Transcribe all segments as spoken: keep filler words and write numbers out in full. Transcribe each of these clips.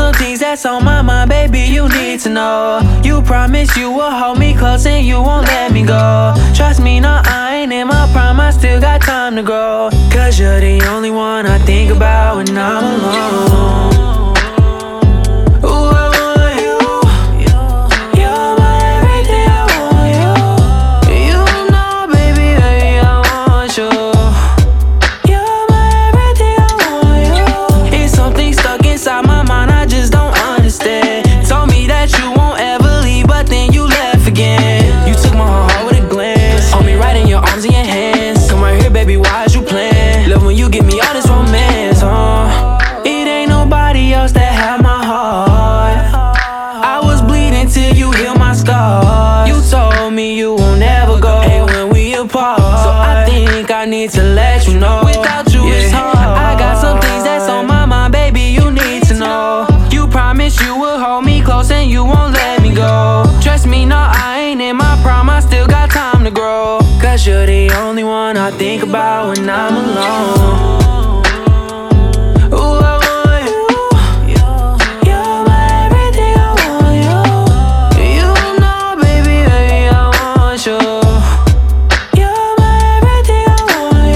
some things that's on my mind, baby, you need to know. You promise you will hold me close and you won't let me go. Trust me, no, I ain't in my prime, I still got time to grow. Cause you're the only one I think about when I'm alone. Ooh, I want you. You're my everything, I want you. You know, baby, baby, I want you. You're my everything, I want you. It's something stuck inside my mind, I just don't understand. Told me that you won't ever leave, but then you left again. You took my heart with a glance. Hold me right in your arms and your hands. Come right here, baby, why'd you plan? Love when you give me all this romance, huh? It ain't nobody else that had my heart. I was bleeding till you healed my scars. You told me you won't ever go, hey, when we apart. So I think I need to let you know. Without you, yeah, it's hard. I got some things that's on my mind, baby, you need to know. You promised you would hold me close and you won't let me go. Trust me, no, I ain't in my prime, I still got time to grow. Cause you're the only one I think about when I'm alone. Ooh, I want you. You're my everything, I want you. You know, baby, baby, I want you. You're my everything, I want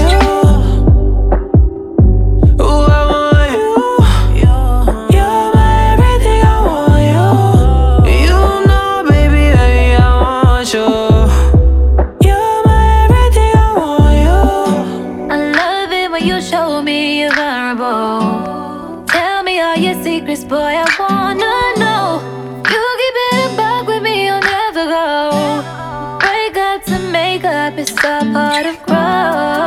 you. Ooh, I want you. You're my everything, I want you. You know, baby, baby, I want you. You're my everything, I want you. I love it when you show me you're vulnerable. Tell me all your secrets, boy, I wanna know. You keep it a buck with me, you'll never go. Break up to make up, it's all part of growth.